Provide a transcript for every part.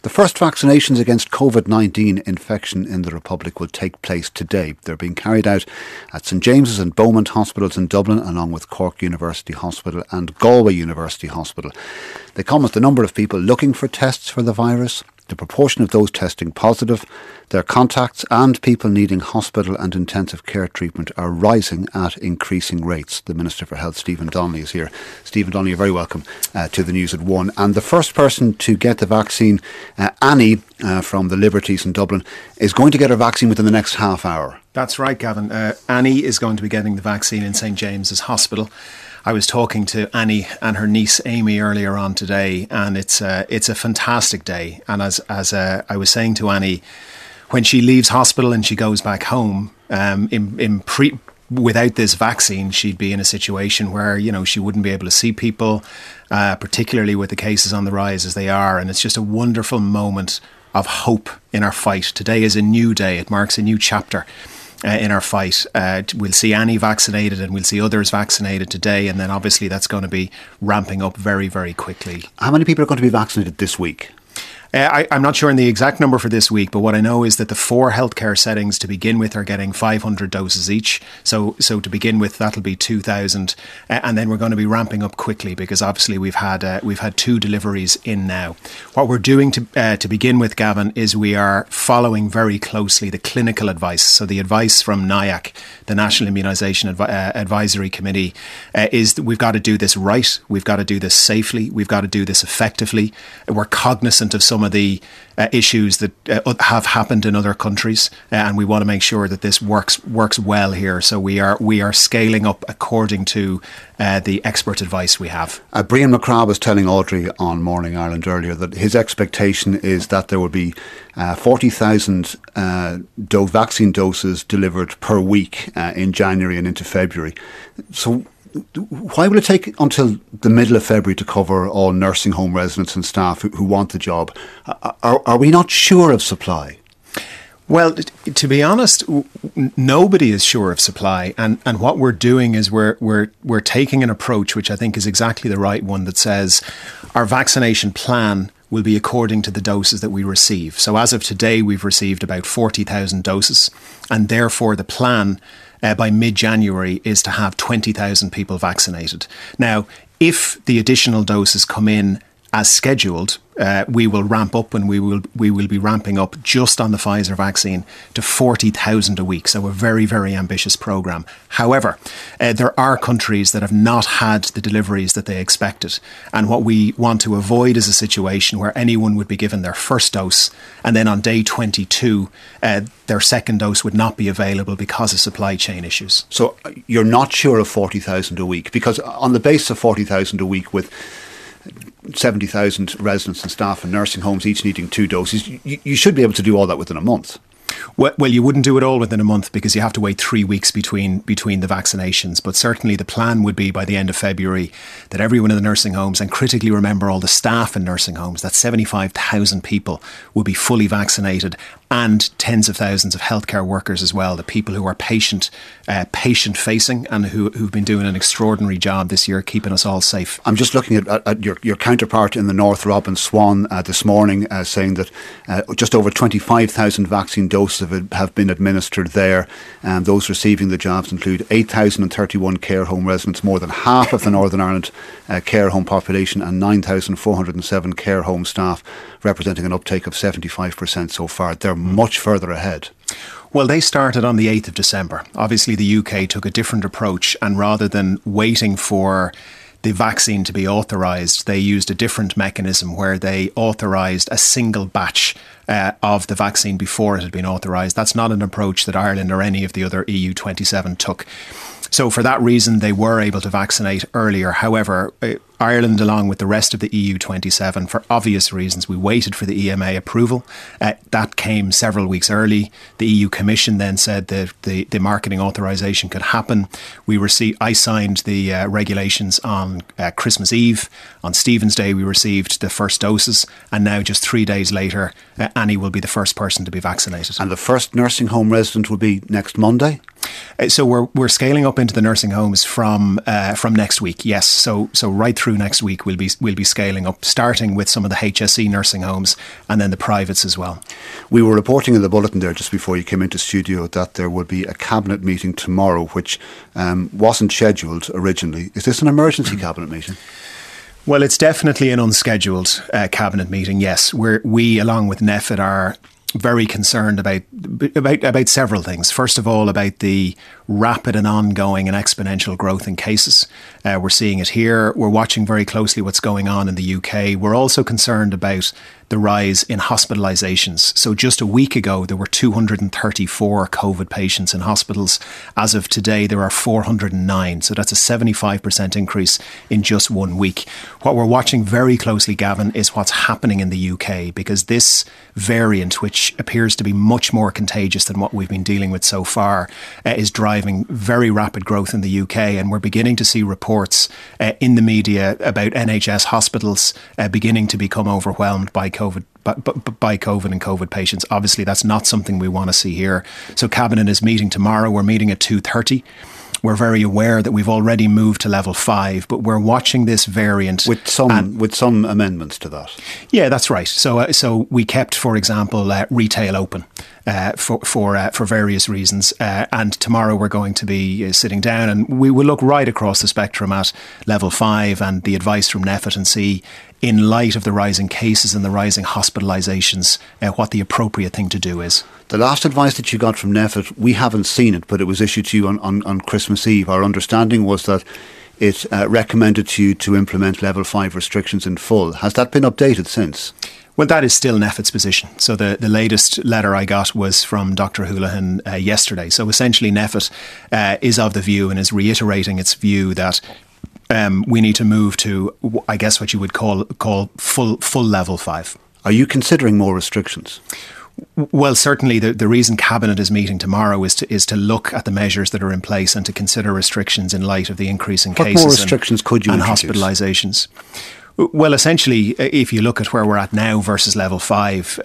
The first vaccinations against COVID-19 infection in the Republic will take place today. They're being carried out at St James's and Beaumont hospitals in Dublin, along with Cork University Hospital and Galway University Hospital. They come as the number of people looking for tests for the virus, the proportion of those testing positive, their contacts and people needing hospital and intensive care treatment are rising at increasing rates. The Minister for Health, Stephen Donnelly, is here. Stephen Donnelly, you're very welcome to the News at 1. And the first person to get the vaccine, Annie from the Liberties in Dublin, is going to get her vaccine within the next half hour. That's right, Gavin. Annie is going to be getting the vaccine in St James's Hospital. I was talking to Annie and her niece Amy earlier on today, and it's a fantastic day. And as I was saying to Annie, when she leaves hospital and she goes back home, without this vaccine, she'd be in a situation where, she wouldn't be able to see people, particularly with the cases on the rise as they are. And it's just a wonderful moment of hope in our fight. Today is a new day. It marks a new chapter in our fight. We'll see Annie vaccinated and we'll see others vaccinated today, and then obviously that's going to be ramping up very, very quickly. How many people are going to be vaccinated this week? I'm not sure on the exact number for this week, but what I know is that the 4 healthcare settings to begin with are getting 500 doses each. So to begin with, that'll be 2,000, and then we're going to be ramping up quickly because obviously we've had 2 deliveries in now. What we're doing to begin with, Gavin, is we are following very closely the clinical advice. So the advice from NIAC, the National Immunisation Advisory Committee, is that we've got to do this right. We've got to do this safely. We've got to do this effectively. We're cognizant of some of the issues that have happened in other countries, and we want to make sure that this works well here. So we are scaling up according to the expert advice we have. Brian McCrabb was telling Audrey on Morning Ireland earlier that his expectation is that there will be 40,000 vaccine doses delivered per week in January and into February. So why will it take until the middle of February to cover all nursing home residents and staff who want the job? Are we not sure of supply? Well, to be honest, nobody is sure of supply, and what we're doing is we're taking an approach which I think is exactly the right one, that says our vaccination plan will be according to the doses that we receive. So as of today, we've received about 40,000 doses, and therefore the plan by mid-January is to have 20,000 people vaccinated. Now, if the additional doses come in as scheduled, we will ramp up, and we will be ramping up just on the Pfizer vaccine to 40,000 a week. So a very, very ambitious programme. However, there are countries that have not had the deliveries that they expected. And what we want to avoid is a situation where anyone would be given their first dose and then on day 22, their second dose would not be available because of supply chain issues. So you're not sure of 40,000 a week? Because on the basis of 40,000 a week with 70,000 residents and staff and nursing homes each needing 2 doses, you should be able to do all that within a month. Well, you wouldn't do it all within a month because you have to wait 3 weeks between the vaccinations. But certainly the plan would be by the end of February that everyone in the nursing homes, and critically remember all the staff in nursing homes, that 75,000 people will be fully vaccinated, and tens of thousands of healthcare workers as well, the people who are patient facing and who've been doing an extraordinary job this year keeping us all safe. I'm just looking at your counterpart in the north, Robin Swan, this morning, saying that just over 25,000 vaccine doses have been administered there. Those receiving the jobs include 8,031 care home residents, more than half of the Northern Ireland care home population, and 9,407 care home staff, representing an uptake of 75% so far. They're much further ahead. Well, they started on the 8th of December. Obviously, the UK took a different approach, and rather than waiting for the vaccine to be authorised, they used a different mechanism where they authorised a single batch of the vaccine before it had been authorised. That's not an approach that Ireland or any of the other EU 27 took. So for that reason, they were able to vaccinate earlier. However, Ireland, along with the rest of the EU 27, for obvious reasons, we waited for the EMA approval. That came several weeks early. The EU Commission then said that the marketing authorisation could happen. I signed the regulations on Christmas Eve. On Stephen's Day, we received the first doses. And now, just 3 days later, Annie will be the first person to be vaccinated. And the first nursing home resident will be next Monday? So we're scaling up into the nursing homes from next week. Yes, so right through next week we'll be scaling up, starting with some of the HSE nursing homes and then the privates as well. We were reporting in the bulletin there just before you came into studio that there would be a cabinet meeting tomorrow, which wasn't scheduled originally. Is this an emergency cabinet meeting? Well, it's definitely an unscheduled cabinet meeting. Yes, we along with NPHET are very concerned about several things. First of all, about the rapid and ongoing and exponential growth in cases. We're seeing it here. We're watching very closely what's going on in the UK. We're also concerned about the rise in hospitalisations. So just a week ago, there were 234 COVID patients in hospitals. As of today, there are 409. So that's a 75% increase in just 1 week. What we're watching very closely, Gavin, is what's happening in the UK, because this variant, which appears to be much more contagious than what we've been dealing with so far, is driving very rapid growth in the UK. And we're beginning to see reports in the media about NHS hospitals beginning to become overwhelmed by COVID and COVID patients. Obviously, that's not something we want to see here. So Cabinet is meeting tomorrow. We're meeting at 2:30. We're very aware that we've already moved to level 5, but we're watching this variant with some amendments to that. Yeah, that's right. So we kept, for example, retail open for various reasons, and tomorrow we're going to be sitting down and we will look right across the spectrum at level 5 and the advice from NPHET and see, in light of the rising cases and the rising hospitalisations, what the appropriate thing to do is. The last advice that you got from NPHET, we haven't seen it, but it was issued to you on Christmas Eve. Our understanding was that it recommended to you to implement level 5 restrictions in full. Has that been updated since? Well, that is still NPHET's position. So the latest letter I got was from Dr. Houlihan yesterday. So essentially NPHET is of the view and is reiterating its view that we need to move to, I guess, what you would call full level 5. Are you considering more restrictions? Well, certainly the reason Cabinet is meeting tomorrow is to look at the measures that are in place and to consider restrictions in light of the increase in cases more restrictions could you and introduce? Hospitalisations. Well, essentially, if you look at where we're at now versus level 5,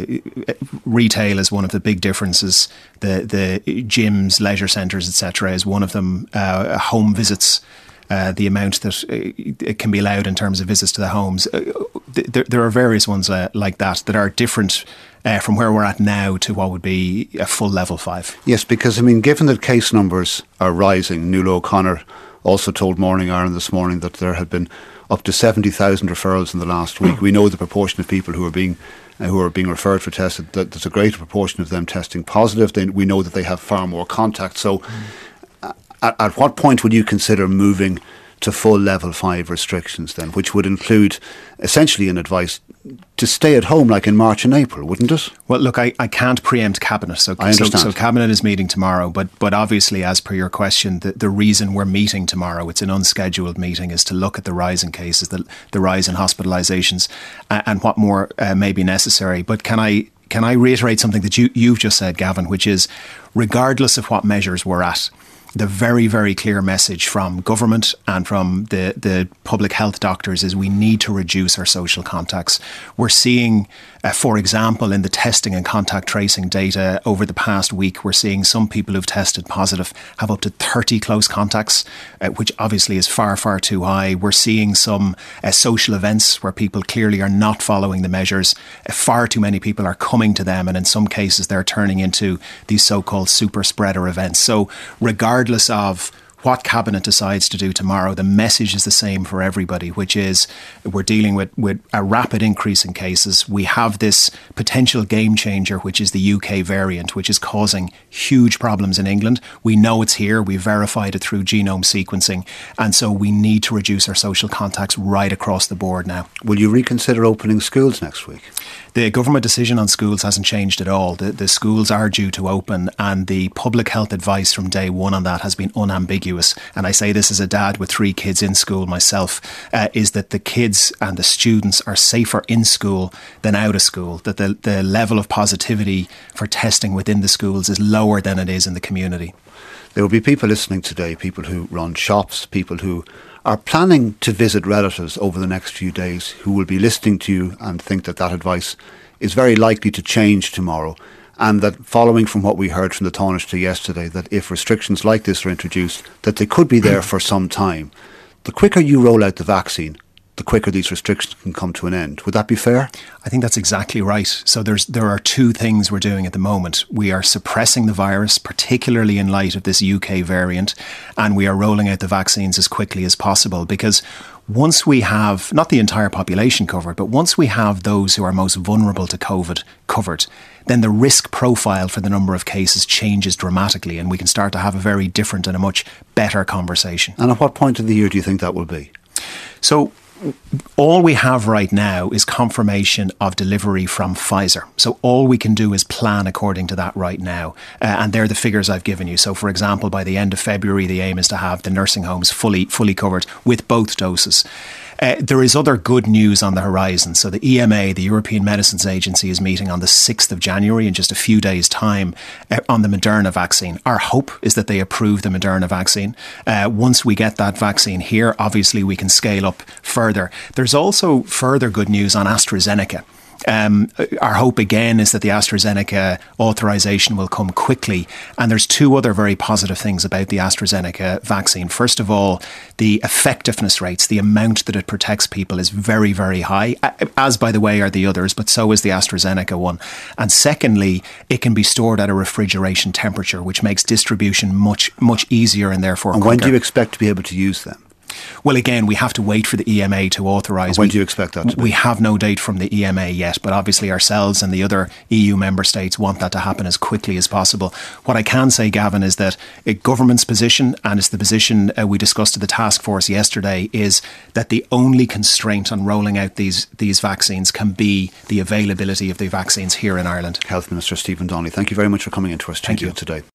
retail is one of the big differences. The gyms, leisure centres, etc., is one of them. Home visits, the amount that it can be allowed in terms of visits to the homes. There are various ones like that are different from where we're at now to what would be a full level 5. Yes, because, I mean, given that case numbers are rising, Nuala O'Connor also told Morning Ireland this morning that there had been up to 70,000 referrals in the last week. We know the proportion of people who are being referred for tested, that there's a greater proportion of them testing positive. We know that they have far more contact. So at what point would you consider moving to full level 5 restrictions then, which would include essentially an advice to stay at home like in March and April, wouldn't it? Well, look, I can't preempt Cabinet. So Cabinet is meeting tomorrow, but obviously, as per your question, the reason we're meeting tomorrow, it's an unscheduled meeting, is to look at the rise in cases, the rise in hospitalisations, and what more may be necessary. But can I reiterate something that you've just said, Gavin, which is, regardless of what measures we're at, the very, very clear message from government and from the public health doctors is we need to reduce our social contacts. We're seeing, for example, in the testing and contact tracing data over the past week, we're seeing some people who've tested positive have up to 30 close contacts, which obviously is far, far too high. We're seeing some social events where people clearly are not following the measures. Far too many people are coming to them, and in some cases they're turning into these so-called super spreader events. So regardless of what Cabinet decides to do tomorrow, the message is the same for everybody, which is we're dealing with a rapid increase in cases. We have this potential game changer, which is the UK variant, which is causing huge problems in England. We know it's here. We've verified it through genome sequencing. And so we need to reduce our social contacts right across the board now. Will you reconsider opening schools next week? The government decision on schools hasn't changed at all. The schools are due to open, and the public health advice from day one on that has been unambiguous. And I say this as a dad with 3 kids in school myself, is that the kids and the students are safer in school than out of school, that the level of positivity for testing within the schools is lower than it is in the community. There will be people listening today, people who run shops, people who are planning to visit relatives over the next few days, who will be listening to you and think that advice is very likely to change tomorrow. and that following from what we heard from the Taoiseach yesterday, that if restrictions like this are introduced, that they could be there for some time. The quicker you roll out the vaccine, the quicker these restrictions can come to an end. Would that be fair? I think that's exactly right. So there are two things we're doing at the moment. We are suppressing the virus, particularly in light of this UK variant, and we are rolling out the vaccines as quickly as possible, because once we have, not the entire population covered, but once we have those who are most vulnerable to COVID covered, then the risk profile for the number of cases changes dramatically, and we can start to have a very different and a much better conversation. And at what point of the year do you think that will be? So all we have right now is confirmation of delivery from Pfizer. So all we can do is plan according to that right now. And they're the figures I've given you. So, for example, by the end of February, the aim is to have the nursing homes fully covered with both doses. There is other good news on the horizon. So the EMA, the European Medicines Agency, is meeting on the 6th of January in just a few days' time on the Moderna vaccine. Our hope is that they approve the Moderna vaccine. Once we get that vaccine here, obviously we can scale up further. There's also further good news on AstraZeneca. Our hope again is that the AstraZeneca authorisation will come quickly. And there's two other very positive things about the AstraZeneca vaccine. First of all, the effectiveness rates, the amount that it protects people is very, very high, as by the way are the others, but so is the AstraZeneca one. And secondly, it can be stored at a refrigeration temperature, which makes distribution much, much easier and therefore quicker. And when do you expect to be able to use them? Well, again, we have to wait for the EMA to authorise. When do you expect that to be? We have no date from the EMA yet, but obviously ourselves and the other EU member states want that to happen as quickly as possible. What I can say, Gavin, is that a government's position, and it's the position we discussed at the task force yesterday, is that the only constraint on rolling out these vaccines can be the availability of the vaccines here in Ireland. Health Minister Stephen Donnelly, thank you very much for coming into our studio today.